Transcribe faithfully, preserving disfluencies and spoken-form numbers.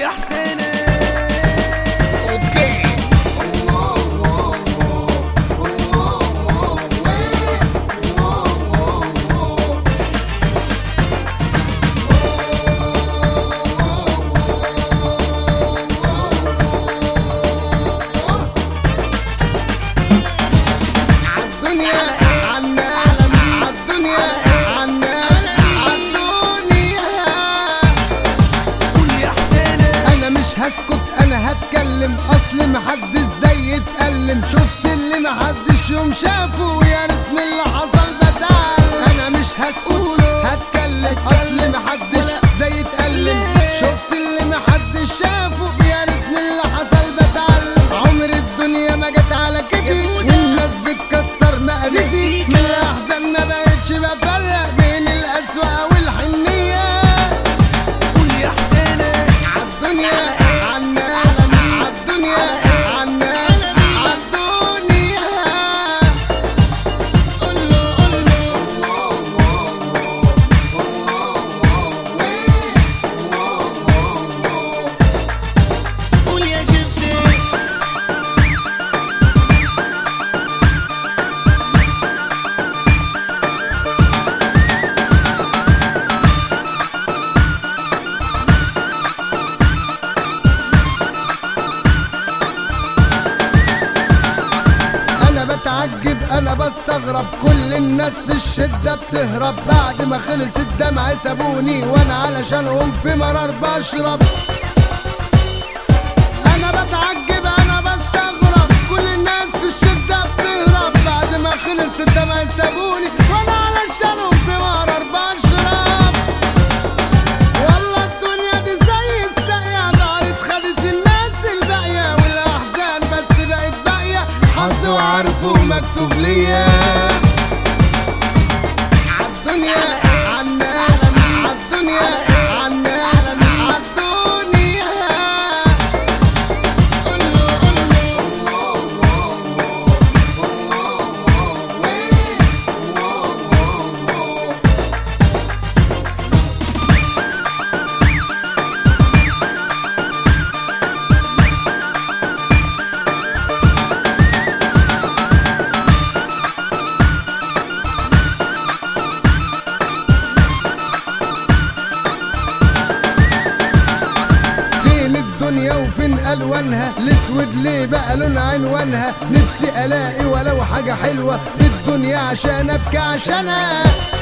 يا حسين. هسكت انا هتكلم، اصل محدش زي يتألم. شفت اللي محدش يوم شافه، يا ريت من اللي حصل بتعلم. انا مش هسكت هتكلم، اصل محدش زي يتألم. شفت اللي محدش شافه، يا ريت من اللي حصل بتعلم. عمر الدنيا ما جت على كتفي، والناس بتكسر مقاديفي. من الاحزان ما بقتش بفرق بين القسوة والحنية. قول يا حسين عالدنيا بتعجب انا بستغرب، كل الناس في الشدة بتهرب. بعد ما خلص الدمع سابوني، وانا علشانهم في مرار بشرب. انا بتعجب انا بستغرب، كل الناس في الشدة بتهرب. بعد ما خلص الدمع سابوني، وانا علشانهم في مرار بشرب. والله الدنيا دي زي الساقية، دارت خدت الناس الباقية، والاحزان بس بقت باقية. حظ وعارفه مكتوب ليا. عالدنيا عالناس عالدنيا عالناس عالدنيا. قوله وفين الوانها؟ الاسود ليه بقى لون عنوانها؟ نفسي الاقي ولو حاجه حلوه في الدنيا عشان ابكي عشانها.